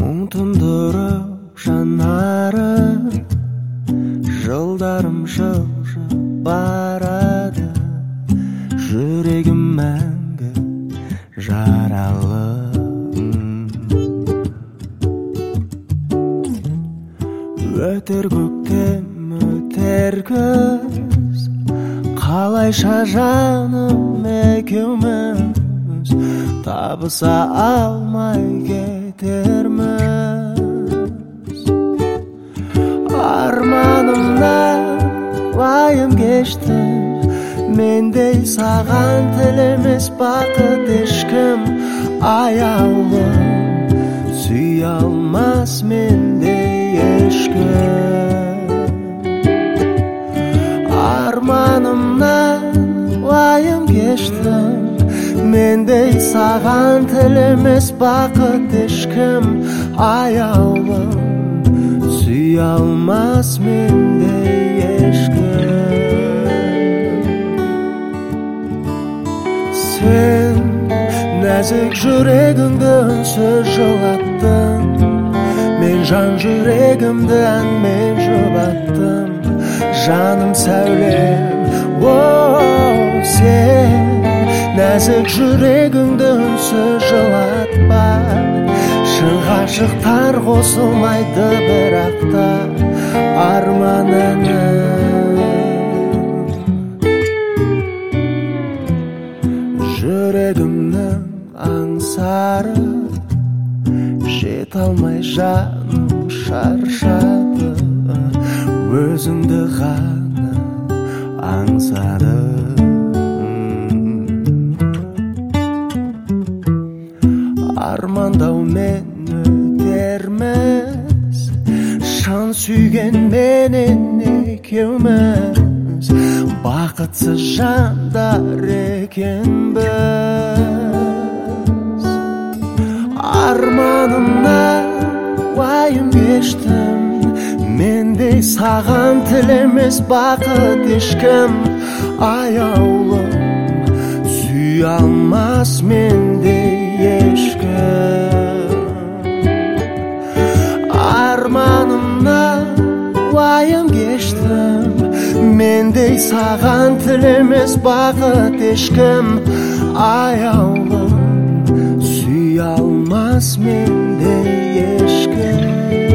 мұң тұндырып жанары, жылдарым жылжып барады, жүрегім мәңгі жаралы. Өтер көктем, өтер күз, қалайша жаным екеуміз табыса алмай кетерміз. Арманымнан уайым кештім, мендей саған тілемес бақыт ешкім. Аяулым сүй алмас мендей ешкім. Арманымнан уайым кештім, мендей саған тілемес бақыт ешкім. Аяулым сүй алмас мендей ешкім. Сен нәзік жүрегіңді үнсіз жылаттың, мен жан жүрегімді әнмен жұбаттым. Жаным сәулем, сен нәзік жүрегіңді үнсіз жылатпа. Шын ғашықтар қосылмайды бірақ та арман әні. Жүрегімнің аңсары, жете алмай жаным шаршады, өзіңді ғана аңсады. Армандаумен өтерміз, шын сүйген менен екеуміз, бақытсыз жандар екенбіз. Арманымнан уайым кештім, мендей саған тілемес бақыт ешкім. Аяулым сүй алмас мендей ешкім. Арманымнан уайым кештім, мендей саған тілемес бақыт ешкім. Аяулым сүй алмас мендей ешкім.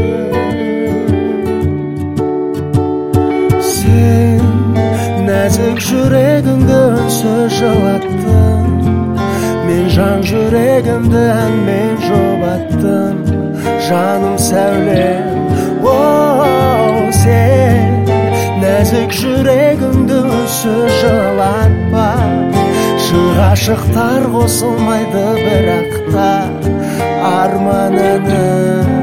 Сен нәзік жүрегіңді үнсіз жылаттың, мен жан жүрегімді әнмен жұбаттым. Жаным сәулем, сен нәзік жүрегіңді үнсіз жылатпа. Шын ғашықтар қосылмайды бірақ та арман әні.